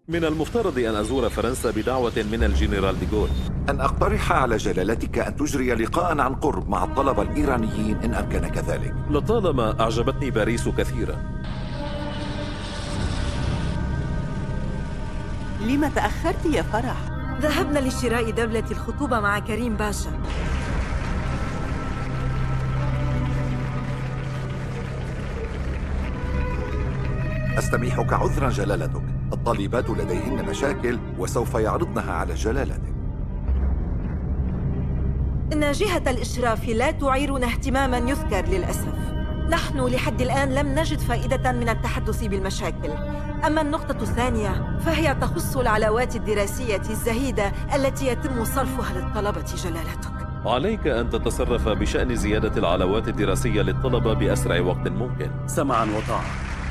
من المفترض أن أزور فرنسا بدعوة من الجنرال ديغول. أن أقترح على جلالتك أن تجري لقاء عن قرب مع الطلبة الإيرانيين إن أمكنك ذلك. لطالما أعجبتني باريس كثيرا. لما تأخرت يا فرح؟ ذهبنا لشراء دبلة الخطوبة مع كريم باشا. أستميحك عذرا جلالتك، الطالبات لديهن مشاكل وسوف يعرضنها على جلالتك. إن جهة الإشراف لا تعيرنا اهتماما يذكر للأسف. نحن لحد الآن لم نجد فائدة من التحدث بالمشاكل. أما النقطة الثانية فهي تخص العلاوات الدراسية الزهيدة التي يتم صرفها للطلبة جلالتك. عليك أن تتصرف بشأن زيادة العلاوات الدراسية للطلبة بأسرع وقت ممكن. سمعا وطاعة.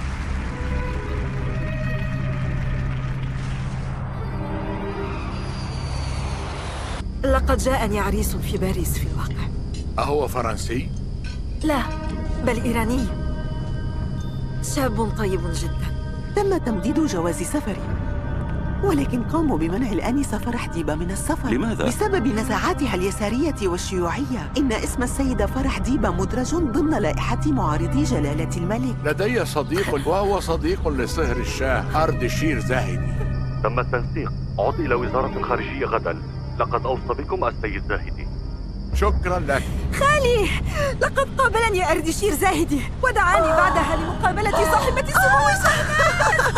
لقد جاءني عريس في باريس في الواقع. أهو فرنسي؟ لا، بل إيراني. شاب طيب جدا. تم تمديد جواز سفري، ولكن قاموا بمنع الآنسة فرح ديبة من السفر. لماذا؟ بسبب نزاعاتها اليسارية والشيوعية. إن اسم السيدة فرح ديبة مدرج ضمن لائحة معارضي جلالة الملك. لدي صديق وهو صديق لصهر الشاه أردشير زاهدي. تم التنسيق. عد إلى وزارة الخارجية غدا. لقد أوصى بكم السيد زاهدي. شكرا لك. خالي، لقد قابلني أردشير زاهدي ودعاني بعدها لمقابلة صاحبة سمو الشهناء.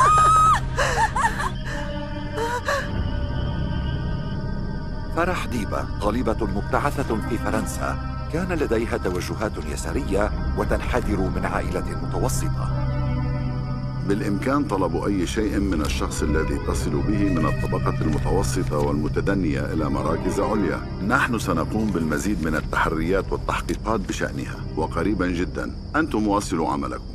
فرح ديبة طالبة مبتعثة في فرنسا، كان لديها توجهات يسارية وتنحدر من عائلة متوسطة. بالإمكان طلب أي شيء من الشخص الذي تصل به من الطبقة المتوسطة والمتدنية إلى مراكز عليا. نحن سنقوم بالمزيد من التحريات والتحقيقات بشأنها، وقريبا جدا. أنتم واصلوا عملكم.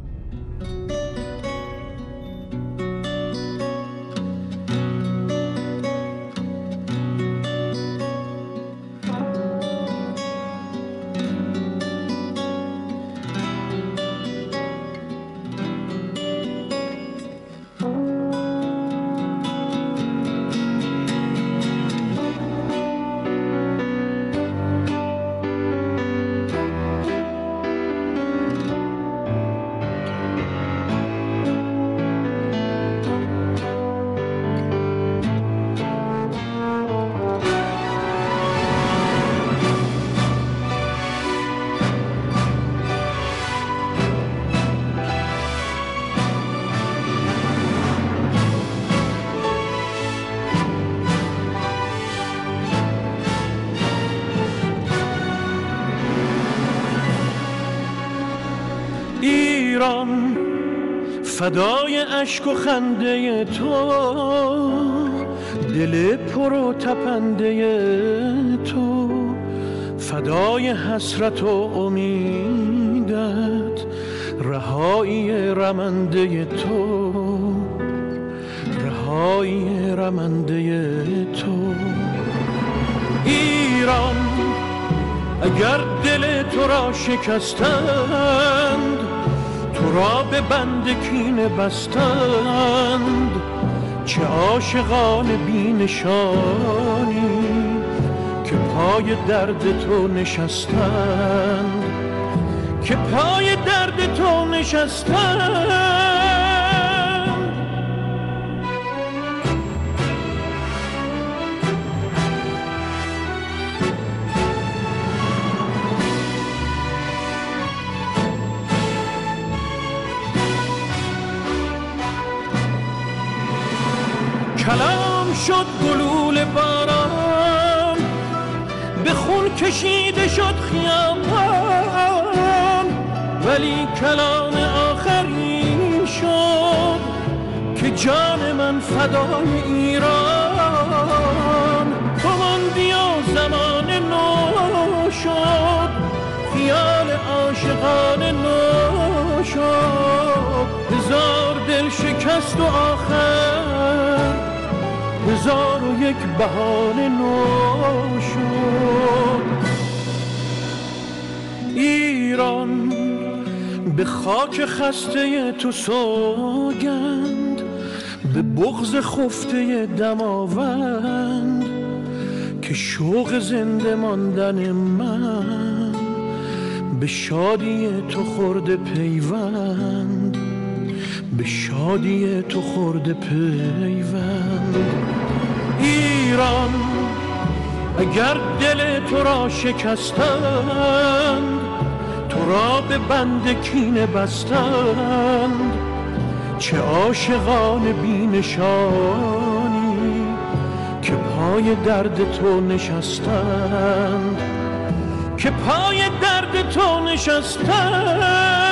ایران فدای اشک و خنده تو، دل پر و تپنده تو، فدای حسرت و امیدت، رهایی رمنده تو، رهایی رمنده تو. ایران اگر دل تو را شکستند، تو را به بند کینه بستند، چه عاشقان بی نشانی که پای درد تو نشستند، که پای درد تو نشستند. کلام شد گلول باران، به خون کشیده شد خیابان، ولی کلام آخرین شد که جان من فدای ایران. تو ماندی و زمان نو شد، خیال عاشقان نو شد، هزار دل شکست و آخر هزار و یک بهانه نو شد. ایران به خاک خسته تو سوگند، به بغض خفته دماوند که شوق زنده ماندن من به شادی تو خورده پیوند، به شادی تو خورده پیوند. ایران اگر دل تو را شکستند، تو را به بند کینه بستند، چه عاشقان بینشانی که پای درد تو نشستند، که پای درد تو نشستند.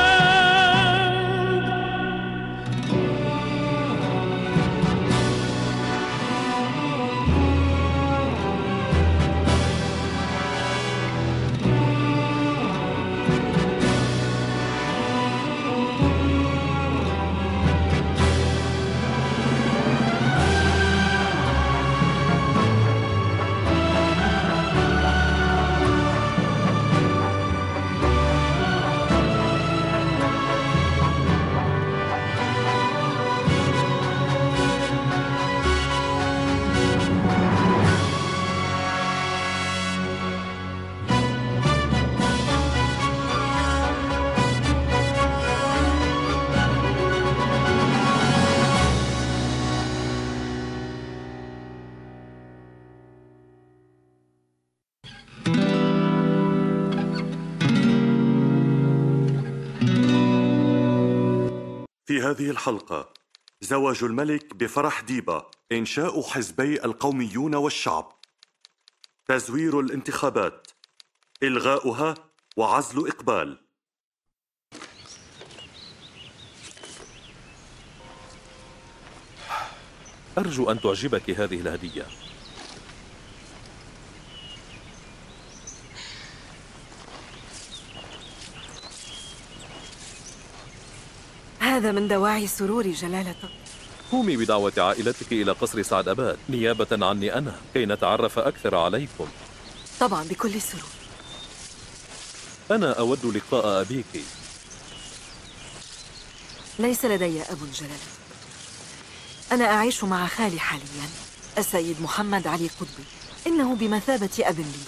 في هذه الحلقة زواج الملك بفرح ديبة، إنشاء حزبي القوميون والشعب، تزوير الانتخابات، إلغاؤها وعزل إقبال. أرجو أن تعجبك هذه الهدية. هذا من دواعي سروري جلالتك. قومي بدعوة عائلتك إلى قصر سعد أباد نيابة عني أنا كي نتعرف أكثر عليكم. طبعا بكل سرور. أنا أود لقاء أبيك. ليس لدي أب جلالتك، أنا أعيش مع خالي حاليا السيد محمد علي قطبي، إنه بمثابة أب لي.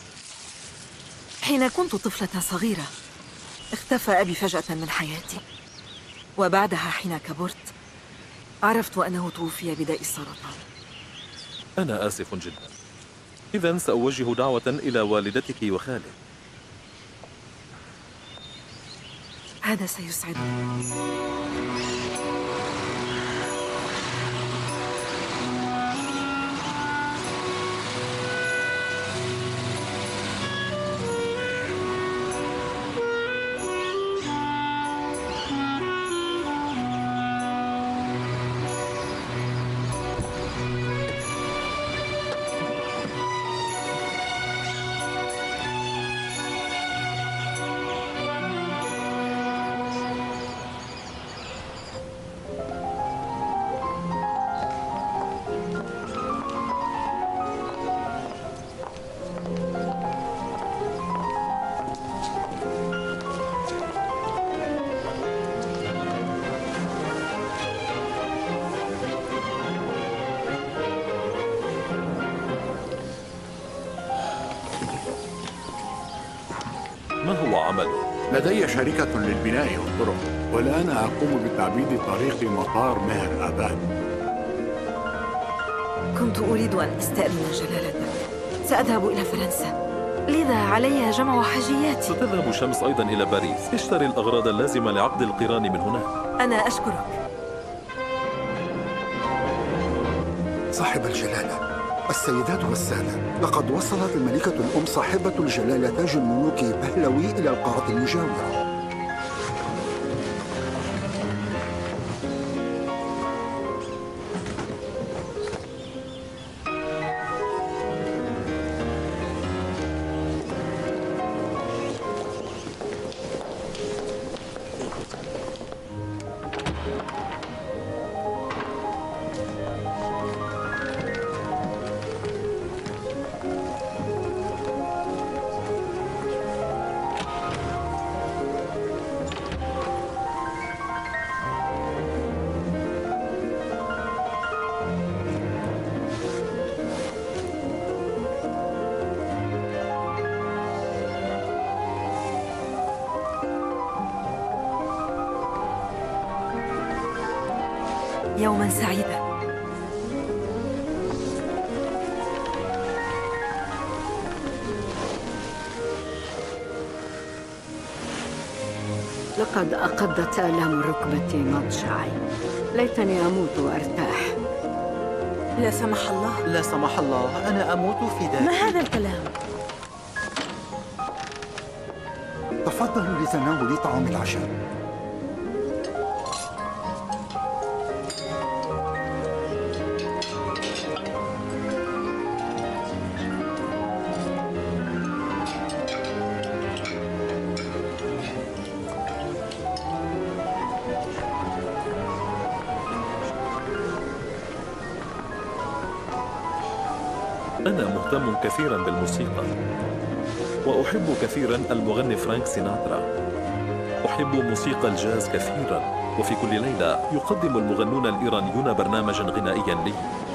حين كنت طفلة صغيرة اختفى أبي فجأة من حياتي، وبعدها حين كبرت عرفت أنه توفي بداء السرطان. أنا آسف جدا. إذن سأوجه دعوة إلى والدتك وخالك. هذا سيسعدني. ما هو عمله؟ لدي شركة للبناء والطرق، والآن أقوم بتعبيد طريق مطار مهر أباد. كنت أريد أن أستأذن جلالتك، سأذهب إلى فرنسا، لذا علي جمع حاجياتي. ستذهب شمس أيضا إلى باريس، اشتري الأغراض اللازمة لعقد القران من هناك. أنا أشكرك. صاحب الجلالة، السيدات والسادة، لقد وصلت الملكة الأم صاحبة الجلالة تاج الملوك بهلوي إلى القاعة المجاورة. يوما سعيدا. لقد أقضت آلام ركبتي مضجعي. ليتني أموت وأرتاح. لا سمح الله. لا سمح الله، أنا أموت في ذاتي. ما هذا الكلام؟ تفضلوا لتناول طعام العشاء. أنا مهتم كثيرا بالموسيقى، وأحب كثيرا المغني فرانك سيناترا. أحب موسيقى الجاز كثيرا، وفي كل ليلة يقدم المغنون الإيرانيون برنامجا غنائيا لي.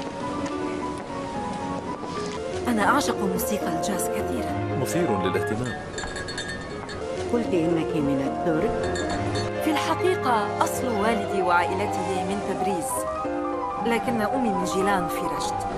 أنا أعشق موسيقى الجاز كثيرا. مثير للاهتمام. قلت إنك من الترك؟ في الحقيقة أصل والدي وعائلته من تبريز، لكن أمي من جيلان في رشت.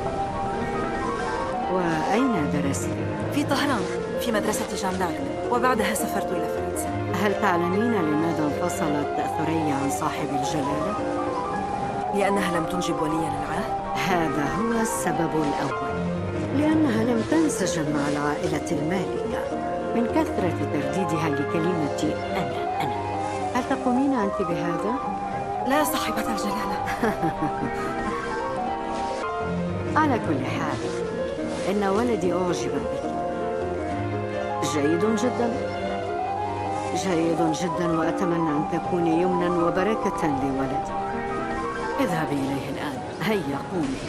وأين درست؟ في طهران في مدرسة جان دارك، وبعدها سافرت إلى فرنسا. هل تعلمين لماذا انفصلت ثريا عن صاحب الجلالة؟ لأنها لم تنجب وليا العهد. هذا هو السبب الأول، لأنها لم تنسجم مع العائلة المالكة من كثرة ترديدها لكلمة أنا. هل تقومين أنت بهذا؟ لا صاحبة الجلالة. على كل حال، إن ولدي أعجب بك. جيد جدا، جيد جدا، وأتمنى أن تكوني يمنا وبركة لولدي. اذهبي إليه الآن. هيا قومي.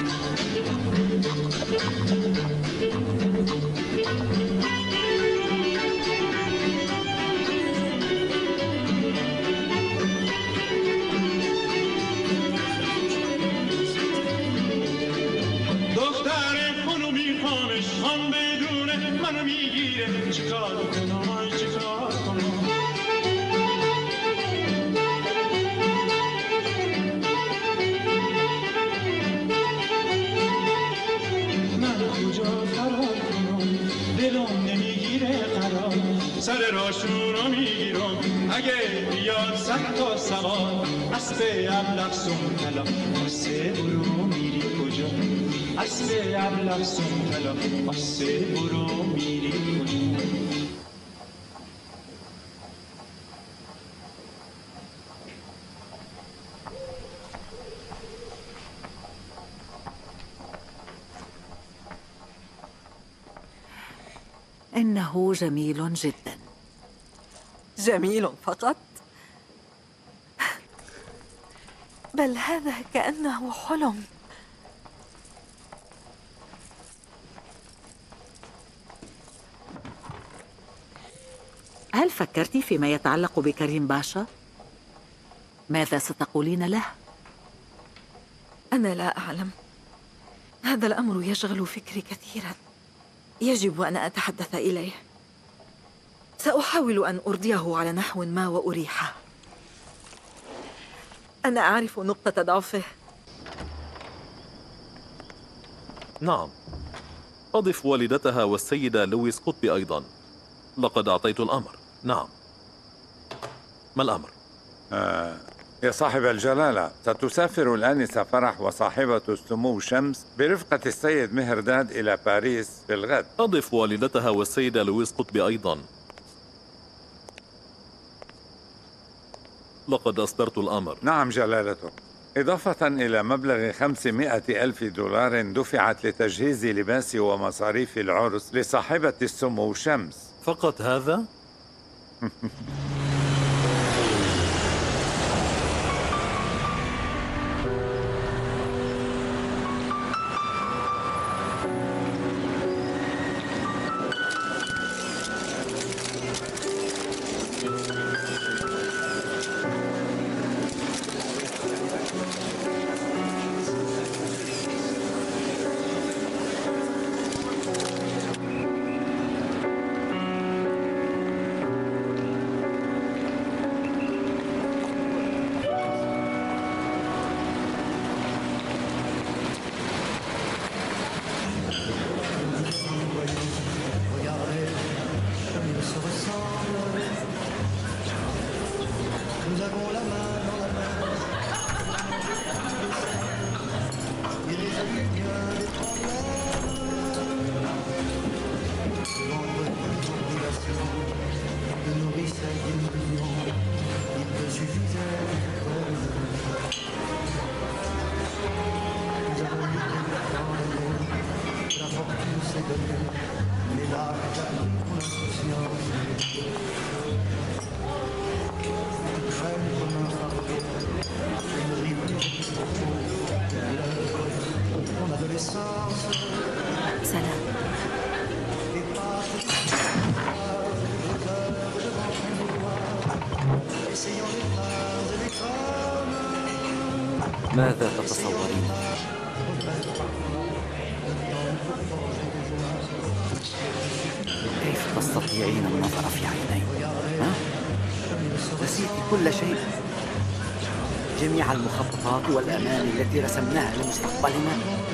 سر راشونو میگیرم اگه بیاد صد تا سوار اسب ابلفسون طلا آسه برو میری کجا اسب ابلفسون طلا آسه برو میری کجا. إنه جميل جدا. جميل فقط؟ بل هذا كأنه حلم. هل فكرت فيما يتعلق بكريم باشا؟ ماذا ستقولين له؟ أنا لا أعلم. هذا الأمر يشغل فكري كثيراً. يجب أن أتحدث إليه. سأحاول أن أرضيه على نحو ما وأريحه. أنا أعرف نقطة ضعفه. نعم، أضف والدتها والسيدة لويس قطبي أيضا. لقد أعطيت الأمر. نعم. ما الأمر؟ يا صاحب الجلالة، ستسافر الآنسة فرح وصاحبة السمو شمس برفقة السيد مهرداد إلى باريس في الغد. أضف والدتها والسيدة لويس قطبي أيضا. لقد أصدرت الأمر. نعم جلالته، إضافة إلى مبلغ 500,000 دولار دفعت لتجهيز لباس ومصاريف العرس لصاحبة السمو شمس. فقط هذا؟ ماذا تتصورين؟ كيف تستطيعين النظر في عيني؟ ها؟ نسيت كل شيء، جميع المخططات والأماني التي رسمناها لمستقبلنا.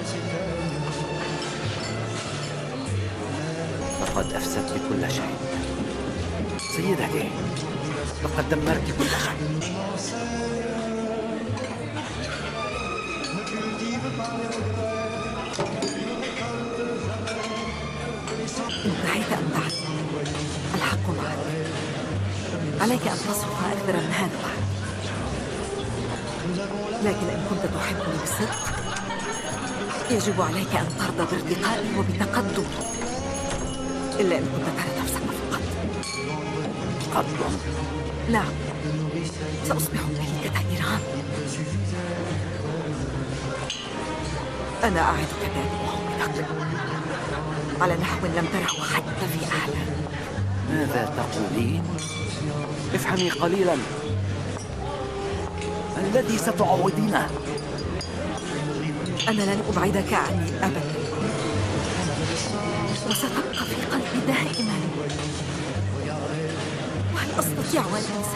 لقد أفسدت كل شيء سيدتي، لقد دمرت كل شيء. انتهيت أم بعد؟ الحق معك، عليك أن تصرف أكثر من هذا بعد. لكن إن كنت تحبني بصدق يجب عليك أن ترضى بارتقائي وبتقدمي، إلا إن كنت ترى نفسك فقط. تقدم؟ نعم، سأصبح ملكة إيران. أنا أعدك ذلك وأعودك على نحو لم تره حتى في أحلامك. ماذا تقولين؟ افهمي قليلا. الذي ستعودينه. أنا لن أبعدك عني أبدا، وستبقى في قلبي دائما. وهل أستطيع أن أنسى؟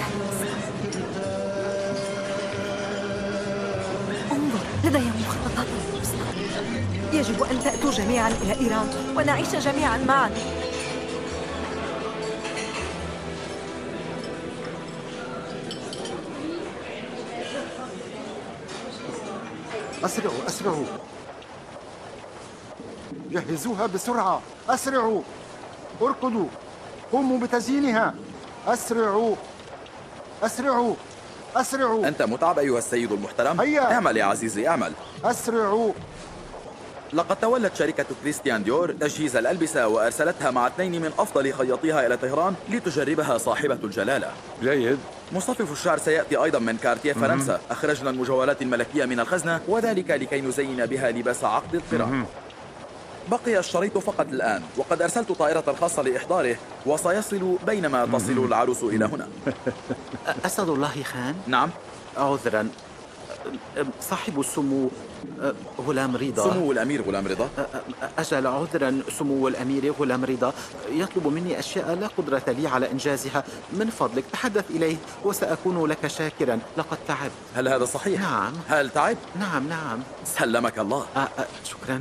انظر، لدي مخططات للمستقبل. يجب أن تأتوا جميعا إلى إيران ونعيش جميعا معا. أسرعوا أسرعوا، جهزوها بسرعة، أسرعوا، اركضوا، قوموا بتزيينها، أسرعوا أسرعوا أسرعوا. أنت متعب أيها السيد المحترم؟ هيا اعمل يا عزيزي اعمل. أسرعوا. لقد تولت شركة كريستيان ديور تجهيز الألبسة وأرسلتها مع 2 من أفضل خياطيها إلى طهران لتجربها صاحبة الجلالة. جيد. مصفف الشعر سيأتي أيضا من كارتيه فرنسا. أخرجنا المجوهرات الملكية من الخزنة، وذلك لكي نزين بها لباس عقد القراء. بقي الشريط فقط الآن، وقد أرسلت طائرة خاصة لإحضاره، وسيصل بينما تصل العروس إلى هنا. أسد الله خان؟ نعم. عذرا، صاحب السمو غلام رضا. سمو الأمير غلام رضا؟ أجل، عذرا سمو الأمير غلام رضا يطلب مني أشياء لا قدرة لي على إنجازها. من فضلك تحدث إليه وسأكون لك شاكرا. لقد تعبت. هل هذا صحيح؟ نعم. هل تعب؟ نعم نعم. سلمك الله. شكرا.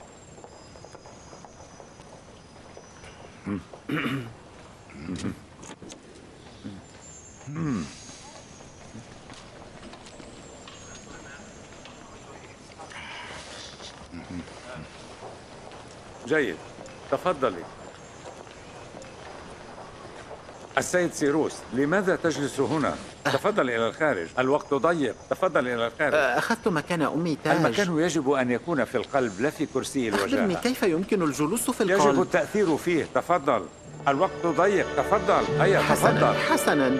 جيد، تفضلي. السيد سيروس، لماذا تجلس هنا؟ تفضل إلى الخارج، الوقت ضيق، تفضل إلى الخارج. أخذت مكان أمي تاج. المكان يجب أن يكون في القلب لا في كرسي الوجاهة. أخبرني كيف يمكن الجلوس في القلب؟ يجب التأثير فيه، تفضل. الوقت ضيق، تفضل. هيا تفضل. حسنا.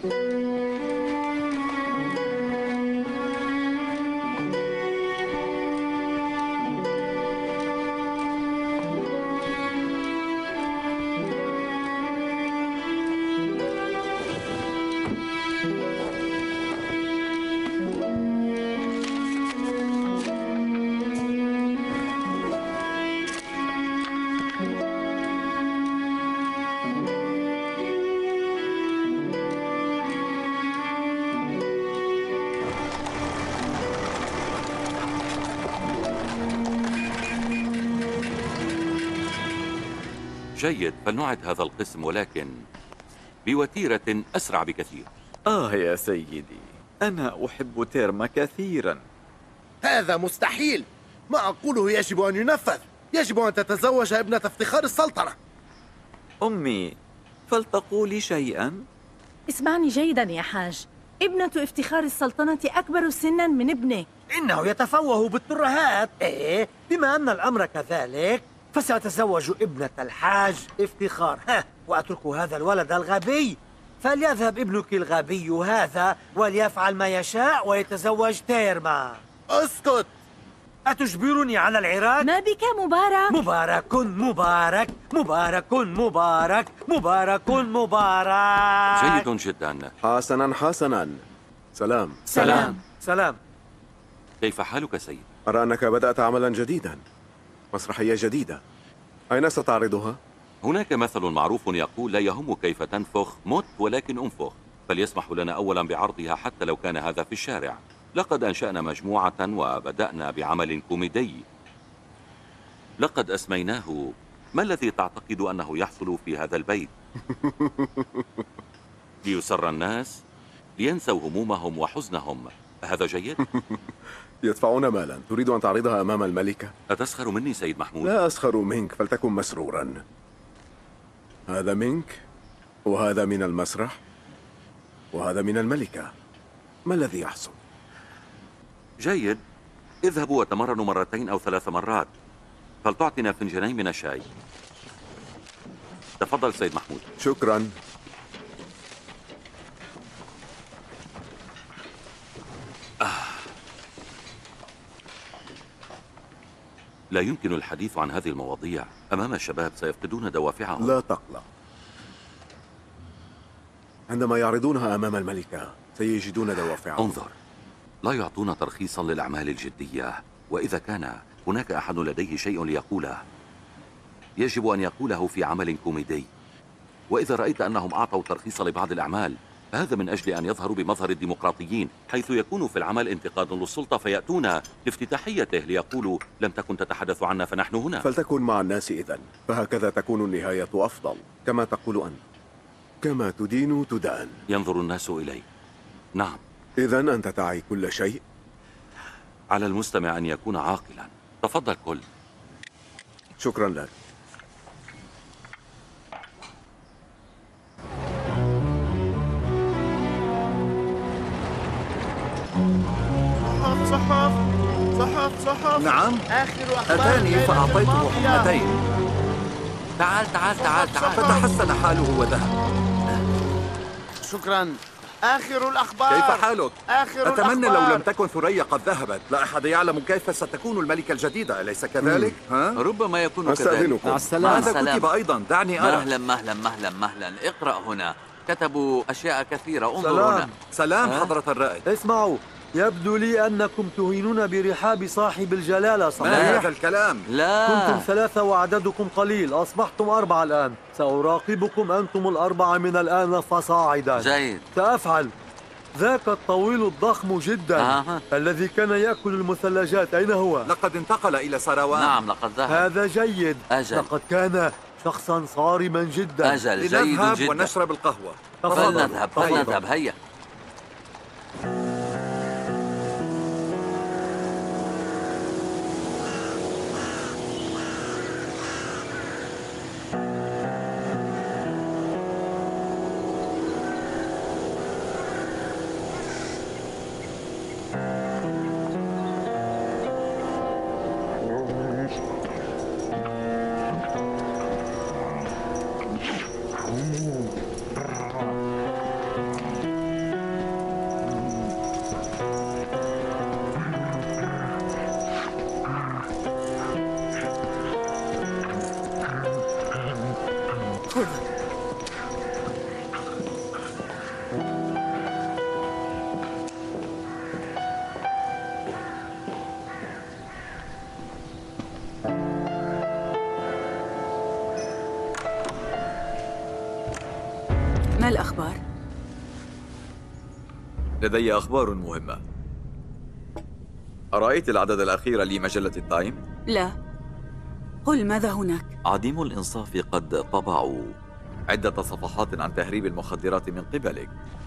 جيد، فلنعد هذا القسم ولكن بوتيرة أسرع بكثير. يا سيدي، أنا أحب تيرما كثيرا. هذا مستحيل. ما أقوله يجب أن ينفذ. يجب أن تتزوج ابنة افتخار السلطنة. أمي، فلتقولي شيئا. اسمعني جيدا يا حاج، ابنة افتخار السلطنة أكبر سنا من ابنك. إنه يتفوه بالترهات. بما أن الأمر كذلك فسأتزوج ابنة الحاج افتخار. وأترك هذا الولد الغبي. فليذهب ابنك الغبي هذا وليفعل ما يشاء ويتزوج تيرما. اسكت! أتجبرني على العراق؟ ما بك مبارك؟ مبارك مبارك مبارك مبارك مبارك مبارك. جيد جدا. حسنا حسنا. سلام. سلام. كيف حالك سيد؟ أرى أنك بدأت عملا جديدا، مسرحية جديدة. أين ستعرضها؟ هناك مثل معروف يقول: لا يهم كيف تنفخ، مت ولكن انفخ. فليسمح لنا أولا بعرضها حتى لو كان هذا في الشارع. لقد أنشأنا مجموعة وبدأنا بعمل كوميدي. لقد أسميناه ما الذي تعتقد أنه يحصل في هذا البيت؟ ليسر الناس، لينسوا همومهم وحزنهم. هذا جيد؟ يدفعون مالا. تريد أن تعرضها أمام الملكة؟ أتسخر مني سيد محمود؟ لا أسخر منك، فلتكن مسرورا. هذا منك، وهذا من المسرح، وهذا من الملكة. ما الذي يحصل؟ جيد، اذهبوا وتمرنوا 2 أو 3 مرات. فلتعطنا فنجانين من الشاي. تفضل سيد محمود. شكرا. لا يمكن الحديث عن هذه المواضيع أمام الشباب، سيفقدون دوافعهم. لا تقلق، عندما يعرضونها أمام الملكة سيجدون دوافعهم. انظر، لا يعطون ترخيصا للأعمال الجدية، وإذا كان هناك أحد لديه شيء ليقوله يجب أن يقوله في عمل كوميدي. وإذا رأيت أنهم أعطوا ترخيص لبعض الأعمال فهذا من أجل أن يظهروا بمظهر الديمقراطيين، حيث يكون في العمل انتقاد للسلطة فيأتون لافتتاحيته ليقولوا: لم تكن تتحدث عنا فنحن هنا. فلتكن مع الناس إذن، فهكذا تكون النهاية أفضل. كما تقول أنت، كما تدين تدان. ينظر الناس إليك. نعم. إذن أنت تعي كل شيء. على المستمع أن يكون عاقلا. تفضل كل. شكرا لك. صحف. نعم، آخر أخبار أتاني فأعطيته حقنتين. تعال. فتحسن حاله وذهب. شكرا. آخر الأخبار. كيف حالك؟ أتمنى لو لم تكن ثريا قد ذهبت. لا أحد يعلم كيف ستكون الملكة الجديدة، أليس كذلك؟ ربما يكون كذلك. أستأذنكم. مع السلامة. هذا كتب أيضا، دعني أرى. مهلا. اقرأ هنا. كتبوا أشياء كثيرة. انظروا هنا. سلام حضرة الرائد. اسمعوا، يبدو لي أنكم تهينون برحاب صاحب الجلالة. صحيح؟ ما هذا الكلام؟ لا، كنتم 3 وعددكم قليل، أصبحتم 4 الآن. سأراقبكم أنتم ال4 من الآن فصاعدا. جيد. سأفعل. ذاك الطويل الضخم جدا الذي كان يأكل المثلجات، أين هو؟ لقد انتقل إلى سراوان. نعم، لقد ذهب. هذا جيد. أجل. لقد كان شخصا صارما جدا. أجل، جيد لنذهب جدا. ونشرب القهوة. فلنذهب. هيا. خذ. ما الأخبار؟ لدي أخبار مهمة. أرأيت العدد الأخير لمجلة التايم؟ لا. قل ماذا هناك؟ عديم الإنصاف قد طبعوا عدة صفحات عن تهريب المخدرات من قبلك.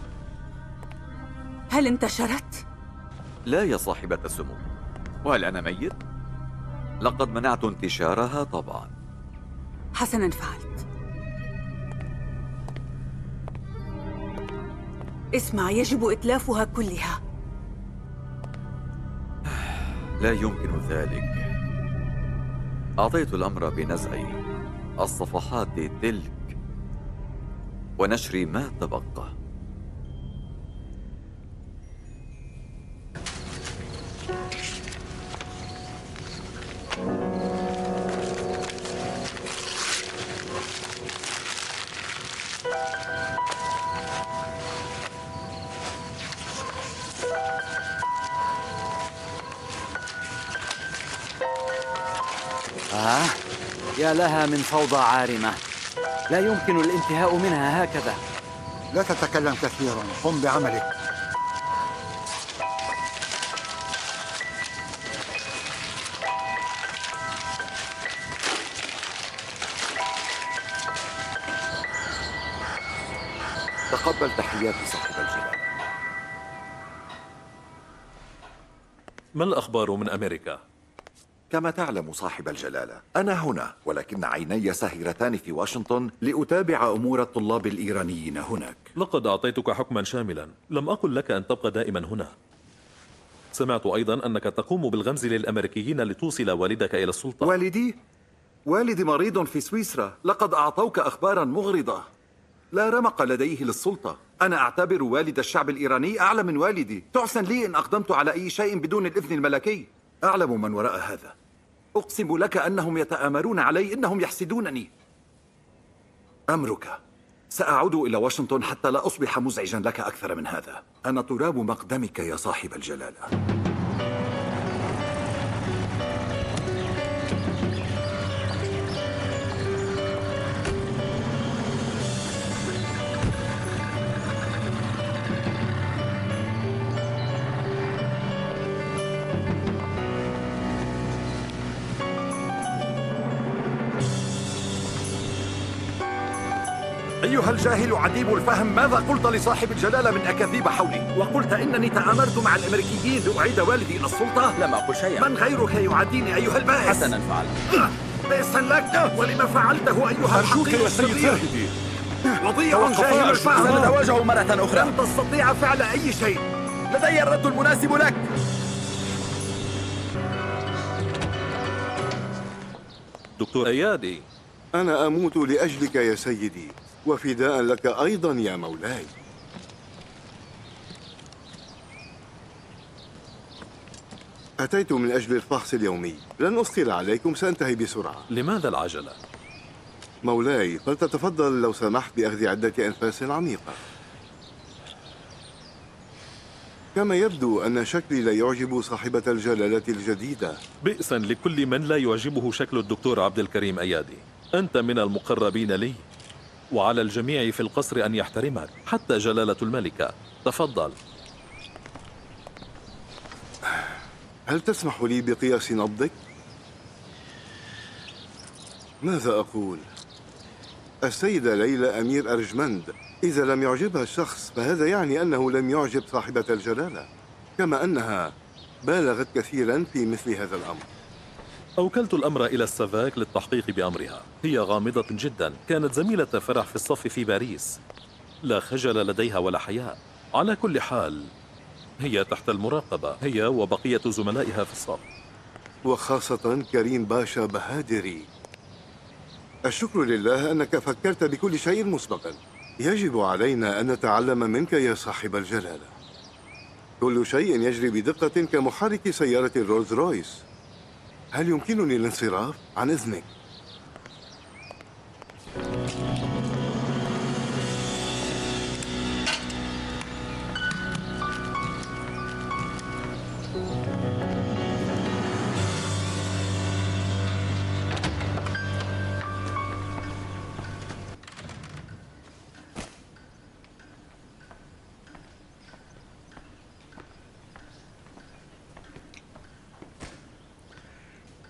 هل انتشرت؟ لا يا صاحبة السمو. وهل أنا ميت؟ لقد منعت انتشارها طبعا. حسنا فعلت. اسمع، يجب إتلافها كلها. لا يمكن ذلك. أعطيت الأمر بنزع الصفحات تلك ونشر ما تبقى. يا لها من فوضى عارمة، لا يمكن الانتهاء منها هكذا. لا تتكلم كثيرا، قم بعملك. تقبل تحيات صاحب الجلالة. ما الأخبار من أمريكا؟ كما تعلم صاحب الجلالة، أنا هنا، ولكن عيني ساهرتان في واشنطن لأتابع أمور الطلاب الإيرانيين هناك. لقد أعطيتك حكما شاملا، لم أقل لك أن تبقى دائما هنا. سمعت أيضا أنك تقوم بالغمز للأمريكيين لتوصل والدك إلى السلطة. والدي مريض في سويسرا. لقد أعطوك أخبارا مغرضة. لا رمق لديه للسلطة. أنا أعتبر والد الشعب الإيراني أعلى من والدي. تحسن لي إن أقدمت على أي شيء بدون الإذن الملكي. أعلم من وراء هذا. أقسم لك أنهم يتآمرون علي، إنهم يحسدونني. أمرك، سأعود إلى واشنطن حتى لا أصبح مزعجا لك أكثر من هذا. أنا تراب مقدمك يا صاحب الجلالة. أيها الجاهل عديم الفهم، ماذا قلت لصاحب الجلالة من أكاذيب حولي؟ وقلت إنني تآمرت مع الأمريكيين لأعيد والدي إلى السلطة؟ لم أقل شيئا. من غيرك يعاديني أيها البائس؟ حسنا فعلت. بئسا لك، ولما فعلته أيها أرجوك يا سيد زاهدي. وضيع جاهل الفهم. سنتواجه مرة أخرى. لن تستطيع فعل أي شيء. لدي الرد المناسب لك. دكتور أيادي، أنا أموت لأجلك يا سيدي، وفداء لك أيضا يا مولاي. أتيت من أجل الفحص اليومي. لن أثقل عليكم، سأنتهي بسرعة. لماذا العجلة؟ مولاي، فلتتفضل لو سمحت بأخذ عدة أنفاس عميقة. كما يبدو أن شكلي لا يعجب صاحبة الجلالة الجديدة. بئسا لكل من لا يعجبه شكل الدكتور عبد الكريم أيادي. أنت من المقربين لي، وعلى الجميع في القصر أن يحترمك، حتى جلالة الملكة. تفضل. هل تسمح لي بقياس نبضك؟ ماذا أقول؟ السيدة ليلى أمير أرجمند، إذا لم يعجبها الشخص فهذا يعني أنه لم يعجب صاحبة الجلالة، كما أنها بالغت كثيرا في مثل هذا الأمر. أوكلت الأمر إلى السافاك للتحقيق بأمرها. هي غامضة جدا، كانت زميلة فرح في الصف في باريس. لا خجل لديها ولا حياء. على كل حال هي تحت المراقبة، هي وبقية زملائها في الصف، وخاصة كريم باشا بهادري. الشكر لله أنك فكرت بكل شيء مسبقا. يجب علينا أن نتعلم منك يا صاحب الجلالة. كل شيء يجري بدقة كمحرك سيارة الرولز رويس. هل يمكنني الانصراف عن إذنك؟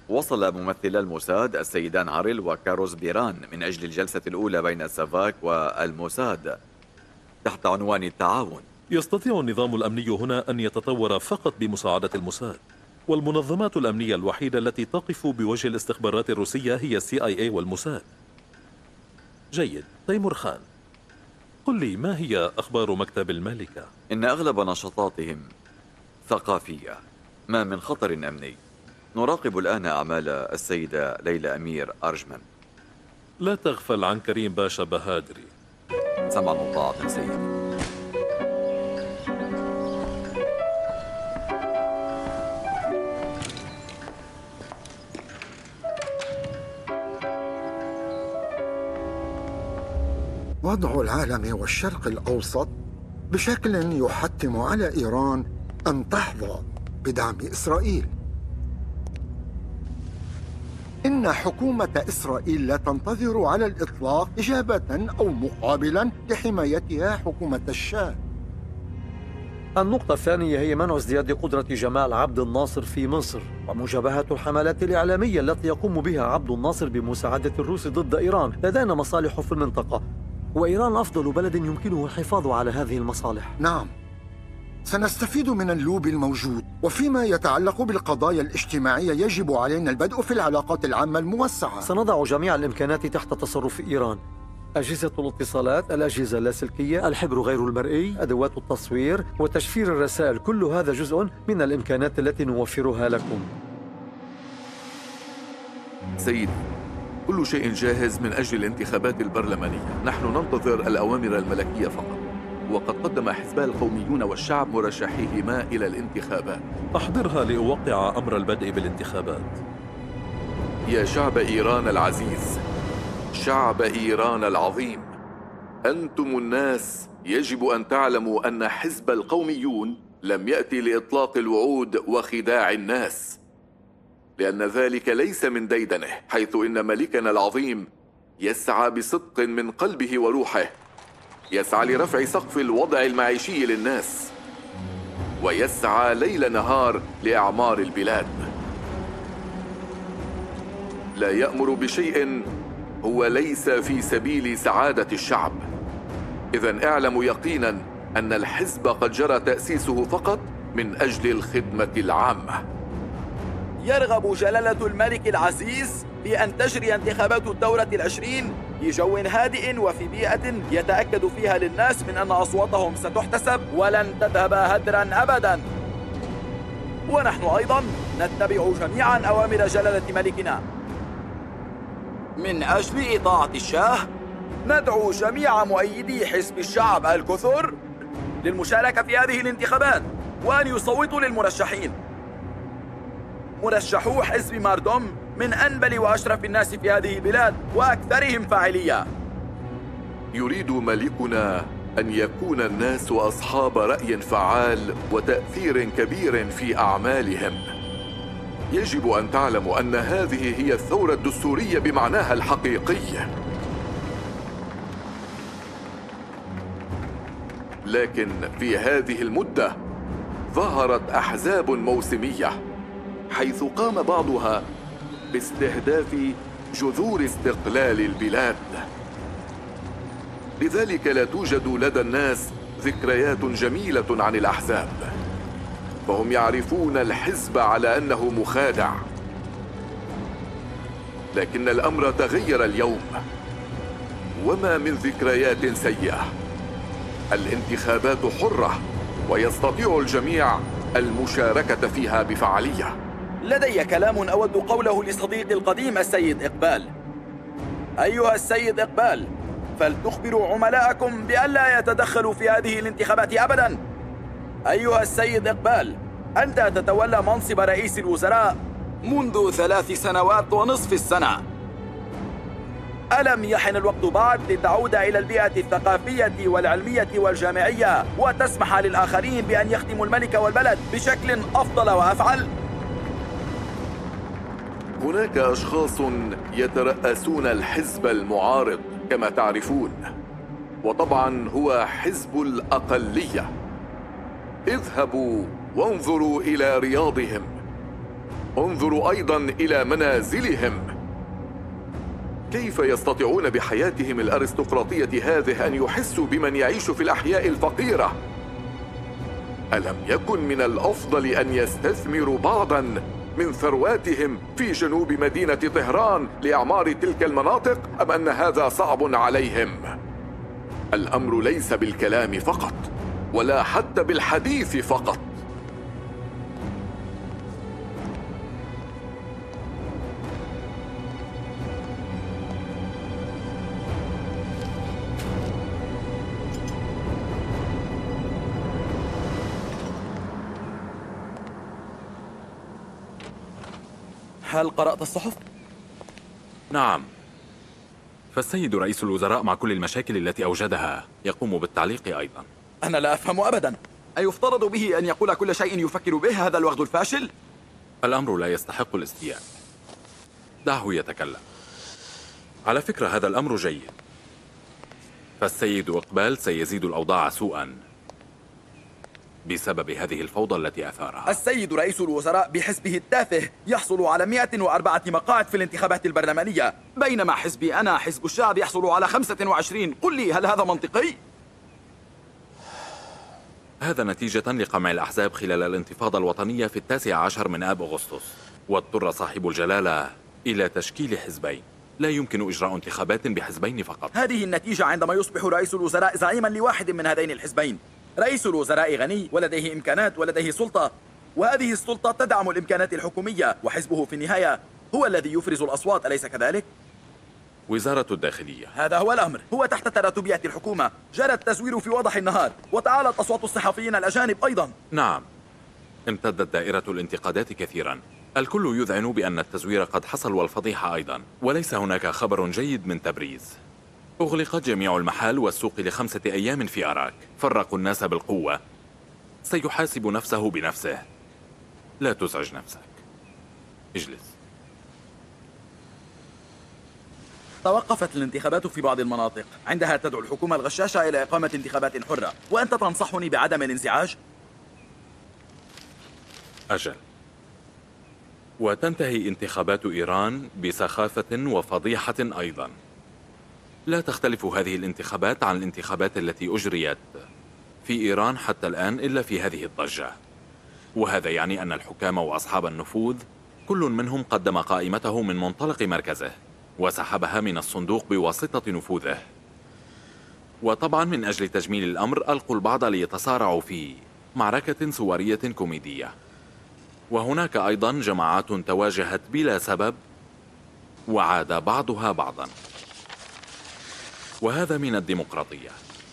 وصل ممثلا الموساد السيدان هاريل وكاروس بيران من أجل الجلسة الأولى بين سافاك والموساد تحت عنوان التعاون. يستطيع النظام الأمني هنا أن يتطور فقط بمساعدة الموساد، والمنظمات الأمنية الوحيدة التي تقف بوجه الاستخبارات الروسية هي CIA والموساد. جيد، تيمور خان، قل لي ما هي أخبار مكتب الملكة؟ إن أغلب نشاطاتهم ثقافية، ما من خطر أمني. نراقب الآن أعمال السيدة ليلى أمير أرجمن. لا تغفل عن كريم باشا بهادري. سمعا وطاعة سيدي. وضع العالم والشرق الأوسط بشكل يحتم على إيران أن تحظى بدعم إسرائيل. إن حكومة إسرائيل لا تنتظر على الإطلاق إجابة أو مقابلا لحمايتها حكومة الشام. النقطة الثانية هي منع ازدياد قدرة جمال عبد الناصر في مصر ومجابهة الحملات الإعلامية التي يقوم بها عبد الناصر بمساعدة الروس ضد إيران. لدينا مصالح في المنطقة، وإيران أفضل بلد يمكنه الحفاظ على هذه المصالح. نعم، سنستفيد من اللوب الموجود، وفيما يتعلق بالقضايا الاجتماعية يجب علينا البدء في العلاقات العامة الموسعة. سنضع جميع الإمكانات تحت تصرف إيران: أجهزة الاتصالات، الأجهزة اللاسلكية، الحبر غير المرئي، أدوات التصوير وتشفير الرسائل. كل هذا جزء من الإمكانات التي نوفرها لكم. سيدي، كل شيء جاهز من أجل الانتخابات البرلمانية. نحن ننتظر الأوامر الملكية فقط، وقد قدم حزبا القوميون والشعب مرشحيهما إلى الانتخابات. أحضرها لأوقع أمر البدء بالانتخابات. يا شعب إيران العزيز، شعب إيران العظيم، أنتم الناس يجب أن تعلموا أن حزب القوميون لم يأتي لإطلاق الوعود وخداع الناس، لأن ذلك ليس من ديدنه، حيث إن ملكنا العظيم يسعى بصدق من قلبه وروحه، يسعى لرفع سقف الوضع المعيشي للناس، ويسعى ليل نهار لإعمار البلاد. لا يأمر بشيء هو ليس في سبيل سعادة الشعب. إذن اعلموا يقينا أن الحزب قد جرى تأسيسه فقط من أجل الخدمة العامة. يرغب جلالة الملك العزيز في أن تجري انتخابات الدورة العشرين في جو هادئ وفي بيئة يتأكد فيها للناس من أن أصواتهم ستحتسب ولن تذهب هدرا أبدا. ونحن أيضا نتبع جميعا أوامر جلالة ملكنا. من أجل إطاعة الشاه ندعو جميع مؤيدي حزب الشعب الكثر للمشاركة في هذه الانتخابات وأن يصوتوا للمرشحين. مرشحو حزب ماردوم من أنبل وأشرف الناس في هذه البلاد وأكثرهم فاعلية. يريد ملكنا أن يكون الناس أصحاب رأي فعال وتأثير كبير في أعمالهم. يجب أن تعلموا أن هذه هي الثورة الدستورية بمعناها الحقيقي. لكن في هذه المدة ظهرت أحزاب موسمية، حيث قام بعضها باستهداف جذور استقلال البلاد. لذلك لا توجد لدى الناس ذكريات جميلة عن الأحزاب، فهم يعرفون الحزب على أنه مخادع. لكن الأمر تغير اليوم، وما من ذكريات سيئة. الانتخابات حرة ويستطيع الجميع المشاركة فيها بفعالية. لدي كلام أود قوله لصديقي القديم السيد إقبال. أيها السيد إقبال، فلتخبروا عملاءكم بألا يتدخلوا في هذه الانتخابات أبدا. أيها السيد إقبال، أنت تتولى منصب رئيس الوزراء منذ 3 سنوات ونصف السنة. ألم يحن الوقت بعد لتعود إلى البيئة الثقافية والعلمية والجامعية وتسمح للآخرين بأن يخدموا الملك والبلد بشكل أفضل وأفعل؟ هناك أشخاص يترأسون الحزب المعارض كما تعرفون، وطبعا هو حزب الأقلية. اذهبوا وانظروا إلى رياضهم، انظروا أيضا إلى منازلهم. كيف يستطيعون بحياتهم الأرستقراطية هذه أن يحسوا بمن يعيش في الأحياء الفقيرة؟ ألم يكن من الأفضل أن يستثمروا بعضا من ثرواتهم في جنوب مدينة طهران لإعمار تلك المناطق، أم أن هذا صعب عليهم؟ الأمر ليس بالكلام فقط، ولا حتى بالحديث فقط. هل قرأت الصحف؟ نعم، فالسيد رئيس الوزراء مع كل المشاكل التي أوجدها يقوم بالتعليق أيضا. أنا لا أفهم أبدا. أيفترض به أن يقول كل شيء يفكر به هذا الوغد الفاشل؟ الأمر لا يستحق الاستياء، دعه يتكلم. على فكرة هذا الأمر جيد، فالسيد إقبال سيزيد الأوضاع سوءا بسبب هذه الفوضى التي أثارها. السيد رئيس الوزراء بحزبه التافه يحصل على 104 مقاعد في الانتخابات البرلمانية، بينما حزبي أنا حزب الشعب يحصل على 25. قل لي، هل هذا منطقي؟ هذا نتيجة لقمع الأحزاب خلال الانتفاضة الوطنية في 19 من آب أغسطس، واضطر صاحب الجلالة إلى تشكيل حزبين. لا يمكن إجراء انتخابات بحزبين فقط. هذه النتيجة عندما يصبح رئيس الوزراء زعيما لواحد من هذين الحزبين. رئيس الوزراء غني ولديه إمكانات ولديه سلطة، وهذه السلطة تدعم الإمكانات الحكومية، وحزبه في النهاية هو الذي يفرز الأصوات، أليس كذلك؟ وزارة الداخلية. هذا هو الأمر، هو تحت تراتبية الحكومة. جرى التزوير في وضح النهار، وتعالت أصوات الصحفيين الأجانب أيضا. نعم، امتدت دائرة الانتقادات كثيرا. الكل يذعن بأن التزوير قد حصل والفضيحة أيضا، وليس هناك خبر جيد من تبريز. أغلقت جميع المحال والسوق ل5 أيام في أراك، فرقوا الناس بالقوة. سيحاسب نفسه بنفسه، لا تزعج نفسك، اجلس. توقفت الانتخابات في بعض المناطق، عندها تدعو الحكومة الغشاشة إلى إقامة انتخابات حرة، وأنت تنصحني بعدم الانزعاج؟ أجل، وتنتهي انتخابات إيران بسخافة وفضيحة أيضا. لا تختلف هذه الانتخابات عن الانتخابات التي أجريت في إيران حتى الآن إلا في هذه الضجة، وهذا يعني أن الحكام وأصحاب النفوذ كل منهم قدم قائمته من منطلق مركزه وسحبها من الصندوق بواسطة نفوذه. وطبعا من أجل تجميل الأمر ألقوا البعض ليتصارعوا في معركة سوارية كوميدية. وهناك أيضا جماعات تواجهت بلا سبب وعاد بعضها بعضا، وهذا من الديمقراطية.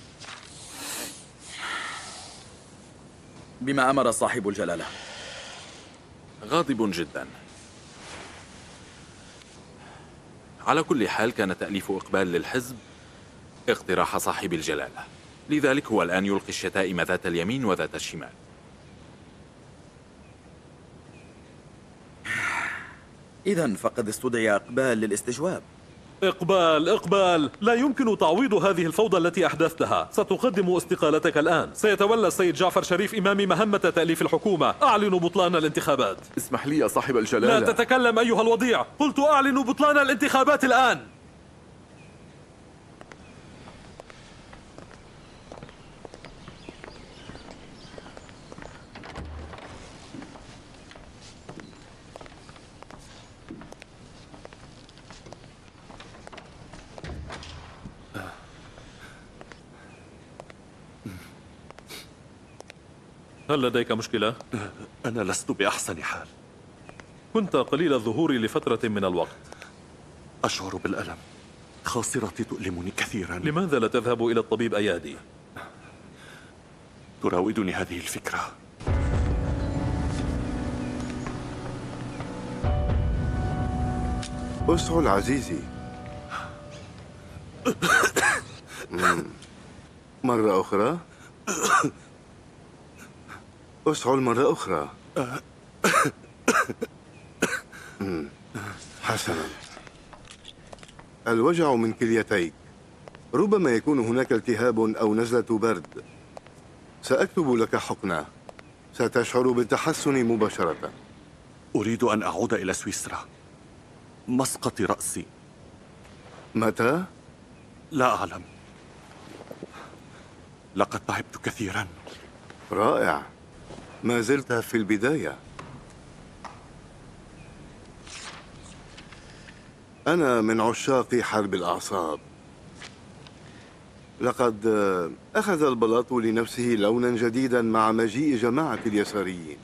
بما أمر صاحب الجلالة. غاضب جدا. على كل حال كان تأليف إقبال للحزب اقتراح صاحب الجلالة، لذلك هو الآن يلقي الشتائم ذات اليمين وذات الشمال. إذن فقد استدعي إقبال للاستجواب. إقبال، لا يمكن تعويض هذه الفوضى التي أحدثتها. ستقدم استقالتك الآن. سيتولى السيد جعفر شريف إمامي مهمة تأليف الحكومة. أعلن بطلان الانتخابات. اسمح لي يا صاحب الجلالة. لا تتكلم أيها الوضيع، قلت أعلن بطلان الانتخابات الآن. هل لديك مشكلة؟ أنا لست بأحسن حال. كنت قليل الظهور لفترة من الوقت. أشعر بالألم، خاصرتي تؤلمني كثيرا. لماذا لا تذهب إلى الطبيب أيادي؟ تراودني هذه الفكرة. أسعل عزيزي. مرة أخرى. أسعل مرة أخرى. حسنا. الوجع من كليتيك، ربما يكون هناك التهاب أو نزلة برد. سأكتب لك حقنة، ستشعر بالتحسن مباشرة. أريد أن أعود إلى سويسرا. مسقط رأسي. متى؟ لا أعلم. لقد تعبت كثيرا. رائع. ما زلت في البداية. أنا من عشاق حرب الأعصاب. لقد أخذ البلاط لنفسه لونا جديدا مع مجيء جماعة اليساريين.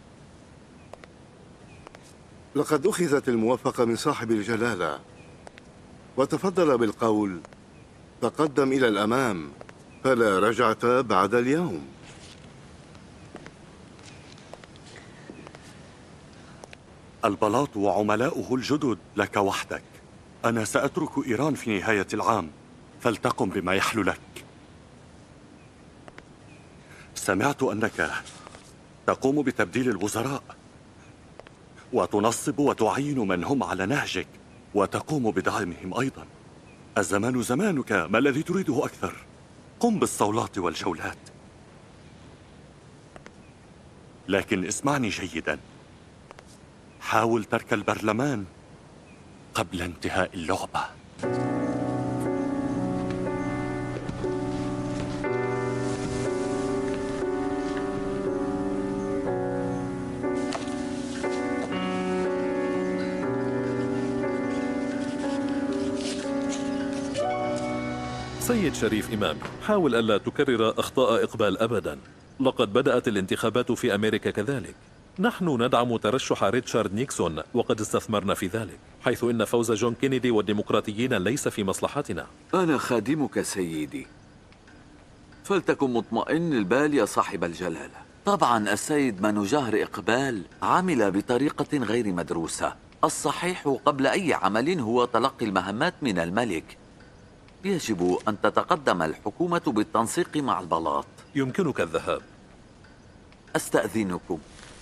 لقد أخذت الموافقة من صاحب الجلالة وتفضل بالقول: تقدم إلى الأمام فلا رجعة بعد اليوم. البلاط وعملاؤه الجدد لك وحدك. أنا سأترك إيران في نهاية العام، فلتقم بما يحلو لك. سمعت أنك تقوم بتبديل الوزراء وتنصب وتعين من هم على نهجك وتقوم بدعمهم أيضا. الزمان زمانك، ما الذي تريده أكثر؟ قم بالصولات والجولات. لكن اسمعني جيدا، حاول ترك البرلمان قبل انتهاء اللعبة. سيد شريف إمامي، حاول ألا تكرر أخطاء إقبال أبدا. لقد بدأت الانتخابات في أمريكا كذلك. نحن ندعم ترشح ريتشارد نيكسون وقد استثمرنا في ذلك، حيث إن فوز جون كينيدي والديمقراطيين ليس في مصلحتنا. أنا خادمك سيدي، فلتكن مطمئن البال يا صاحب الجلالة. طبعا السيد مانوجاهر إقبال عمل بطريقة غير مدروسة. الصحيح قبل أي عمل هو تلقي المهمات من الملك. يجب أن تتقدم الحكومة بالتنسيق مع البلاط. يمكنك الذهاب. أستأذنكم.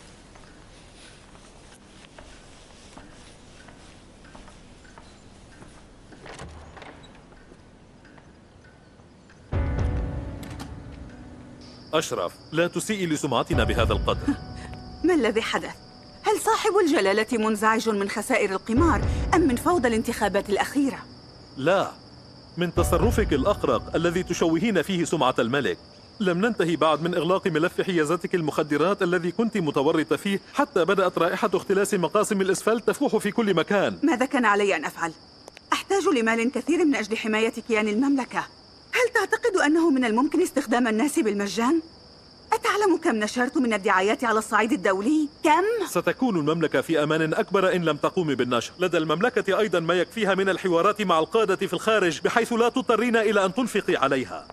أشرف، لا تسيء لسمعتنا بهذا القدر. ما الذي حدث؟ هل صاحب الجلالة منزعج من خسائر القمار أم من فوضى الانتخابات الأخيرة؟ لا، من تصرفك الأخرق الذي تشوهين فيه سمعة الملك. لم ننتهي بعد من إغلاق ملف حيازتك المخدرات الذي كنت متورطة فيه، حتى بدأت رائحة اختلاس مقاسم الإسفلت تفوح في كل مكان. ماذا كان علي أن أفعل؟ أحتاج لمال كثير من أجل حماية كيان المملكة. هل تعتقد أنه من الممكن استخدام الناس بالمجان؟ أتعلم كم نشرت من الدعايات على الصعيد الدولي؟ كم؟ ستكون المملكة في أمان أكبر إن لم تقومي بالنشر. لدى المملكة أيضا ما يكفيها من الحوارات مع القادة في الخارج، بحيث لا تضطرين إلى أن تنفقي عليها.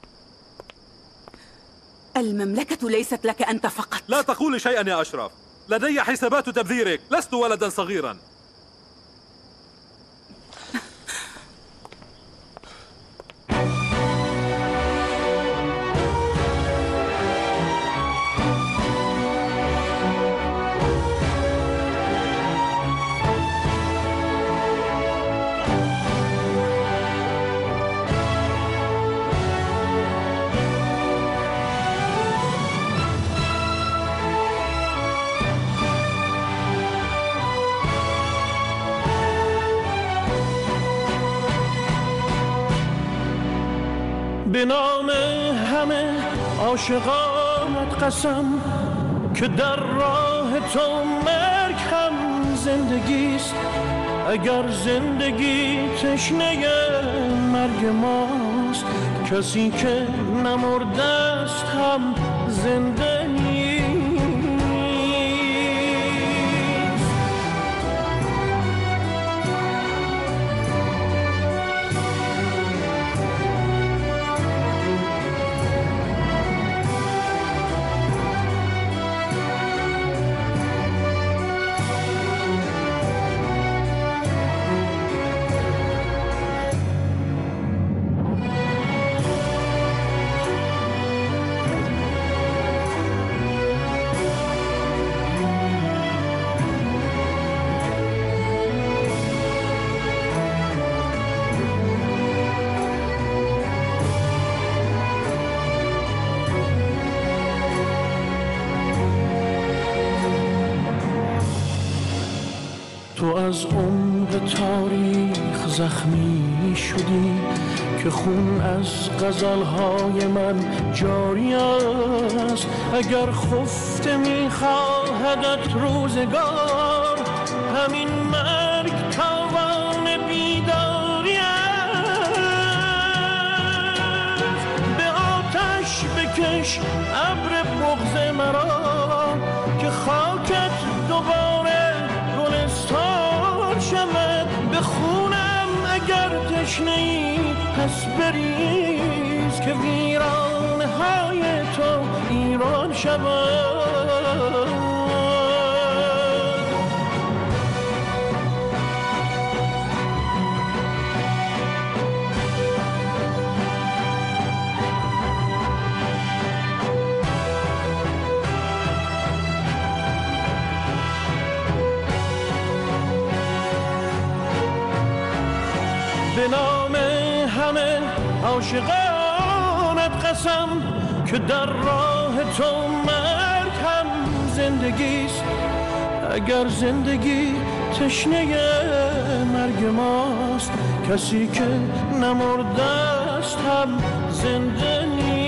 المملكة ليست لك أنت فقط. لا تقولي شيئا يا أشرف، لدي حسابات تبذيرك، لست ولدا صغيرا. به نام همه عاشقانت قسم که در راه تو مرگ هم زندگیست. اگر زندگی تشنه مرگ ماست، کسی که نمرده است هم زنده نیست. از عمق تاریخ زخمی شدی که خون از غزلهای من جاری است. اگر خفته میخواهدت روزگار، همین مرگ تاوان بیداری است. به آتش بکش ابر بغض مرا که خاکت دوباره گلستان شود. به خونم اگر تشنه‌ای پس بریز که ویرانه های تو ایران شود. به نام همه عاشقانت قسم که در راه تو مرگ هم زندگیست. اگر زندگی تشنه مرگ ماست، کسی که نمرده است هم زنده نیست.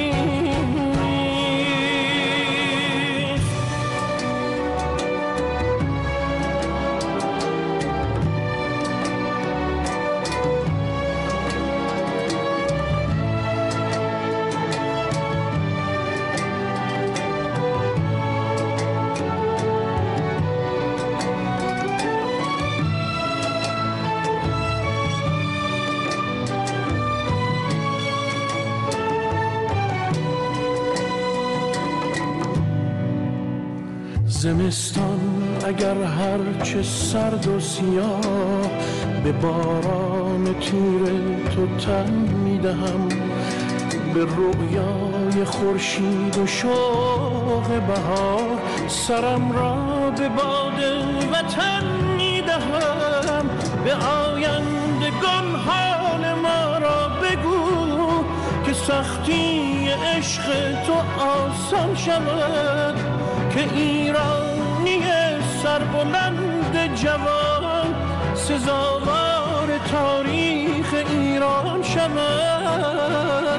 زمستان اگر هرچه سرد و سیاه، به باران تیر تو تن میدهم. به رؤیای خورشید و شوق بهار، سرم را به باد وطن میدهم. به آیندگان حال ما را بگو که سختی عشق تو آسان شود. که ایرانی سربلند جوان سزاوار تاریخ ایران شود.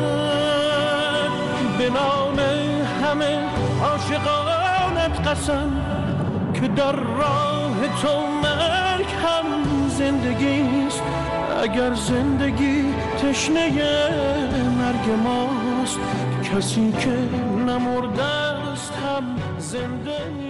به نام همه عاشقانت قسم که در راه تو مرگ هم زندگیست. اگر زندگی تشنه مرگ ماست، کسی که نمرده است هم زنده